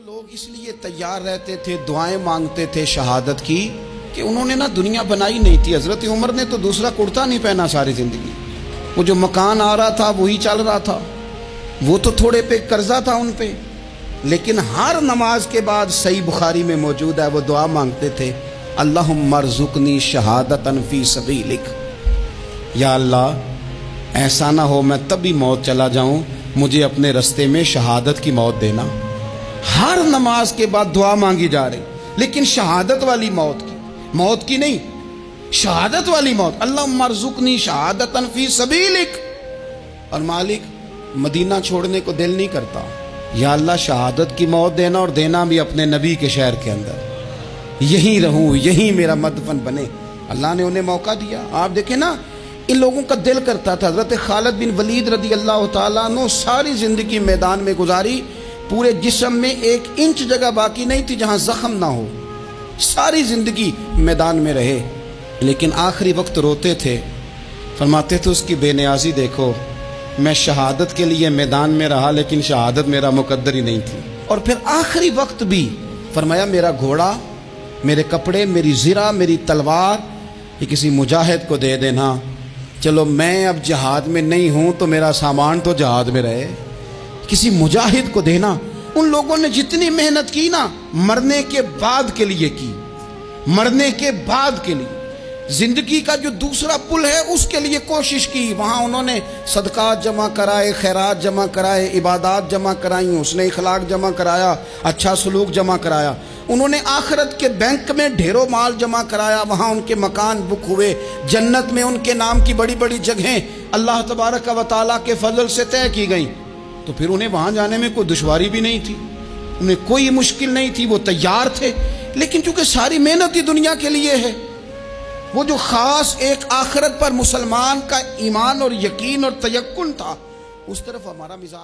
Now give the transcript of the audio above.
لوگ اس لیے تیار رہتے تھے، دعائیں مانگتے تھے شہادت کی کہ انہوں نے دنیا بنائی نہیں تھی۔ حضرت عمر نے تو دوسرا کرتا نہیں پہنا ساری زندگی، وہ جو مکان آ رہا تھا وہی چل رہا تھا، وہ تو تھوڑے پہ قرضہ تھا ان پہ، لیکن ہر نماز کے بعد صحیح بخاری میں موجود ہے وہ دعا مانگتے تھے، اللہم ارزقنی شہادتا فی سبیلک، یا اللہ ایسا نہ ہو میں تب بھی موت چلا جاؤں، مجھے اپنے رستے میں شہادت کی موت دینا۔ ہر نماز کے بعد دعا مانگی جا رہی، لیکن شہادت والی موت کی نہیں، شہادت والی موت، اللہم ارزقنی شہادتا فی سبیلک۔ اور مالک مدینہ چھوڑنے کو دل نہیں کرتا، یا اللہ شہادت کی موت دینا، اور دینا بھی اپنے نبی کے شہر کے اندر، یہیں رہوں، یہیں میرا مدفن بنے۔ اللہ نے انہیں موقع دیا۔ آپ دیکھیں نا، ان لوگوں کا دل کرتا تھا۔ حضرت خالد بن ولید رضی اللہ تعالیٰ عنہ ساری زندگی میدان میں گزاری، پورے جسم میں 1 انچ جگہ باقی نہیں تھی جہاں زخم نہ ہو، ساری زندگی میدان میں رہے، لیکن آخری وقت روتے تھے، فرماتے تھے اس کی بے نیازی دیکھو، میں شہادت کے لیے میدان میں رہا لیکن شہادت میرا مقدر ہی نہیں تھی۔ اور پھر آخری وقت بھی فرمایا میرا گھوڑا، میرے کپڑے، میری زرہ، میری تلوار یہ کسی مجاہد کو دے دینا، چلو میں اب جہاد میں نہیں ہوں تو میرا سامان تو جہاد میں رہے، کسی مجاہد کو دینا۔ ان لوگوں نے جتنی محنت کی نا، مرنے کے بعد کے لیے کی، مرنے کے بعد کے لیے، زندگی کا جو دوسرا پل ہے اس کے لیے کوشش کی۔ وہاں انہوں نے صدقات جمع کرائے، خیرات جمع کرائے، عبادات جمع کرائیں، حسن اخلاق جمع کرایا، اچھا سلوک جمع کرایا۔ انہوں نے آخرت کے بینک میں ڈھیروں مال جمع کرایا، وہاں ان کے مکان بک ہوئے، جنت میں ان کے نام کی بڑی بڑی جگہیں اللہ تبارک و تعالیٰ کے فضل سے طے کی گئیں۔ تو پھر انہیں وہاں جانے میں کوئی دشواری بھی نہیں تھی، انہیں کوئی مشکل نہیں تھی، وہ تیار تھے۔ لیکن چونکہ ساری محنت ہی دنیا کے لیے ہے، وہ جو خاص ایک آخرت پر مسلمان کا ایمان اور یقین اور تیقن تھا، اس طرف ہمارا مزاج